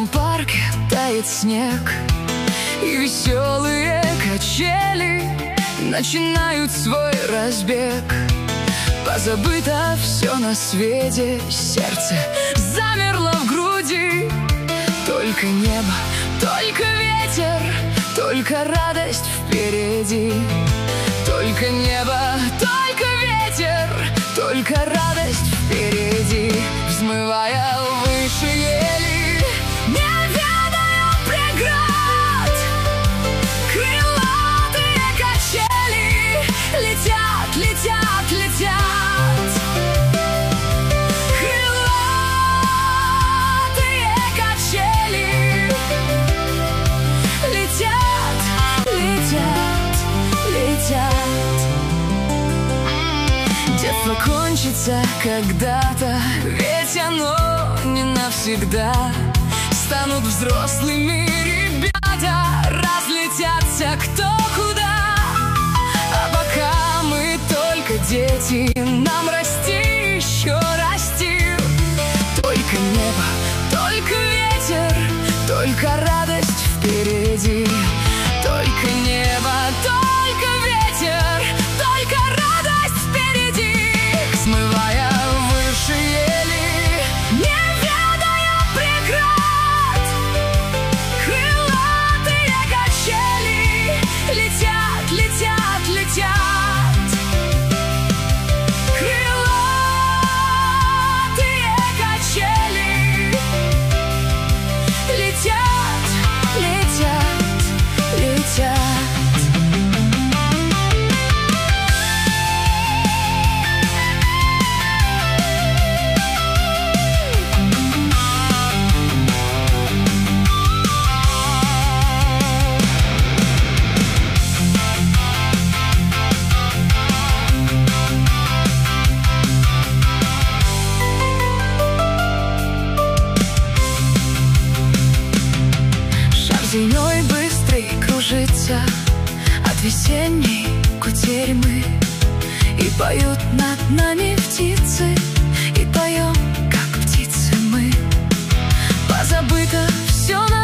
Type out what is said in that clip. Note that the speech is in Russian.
зимнем парке тает снег, и веселые качели начинают свой разбег. Позабыто все на свете, сердце замерло в груди. Только небо, только ветер, только радость впереди. Только небо, только ветер, только радость впереди. Взмывая выше ели, не ведая преград, крылатые качели летят, летят, летят. Крылатые качели летят, летят, летят. Детство кончится когда-то, ведь оно не навсегда. Станут взрослыми ребята, разлетятся кто куда. А пока мы только дети, нам расти, еще расти. Только небо, только ветер, только радость впереди. Только небо, только ветер, только радость впереди. Смывая выше ели, не ведая преград, крылатые качели летят, летят, летят. Крылатые качели летят, летят, летят. Зимой быстрый кружится от весенней кутерьмы, и поют над нами птицы, и поем, как птицы мы. Позабыто все на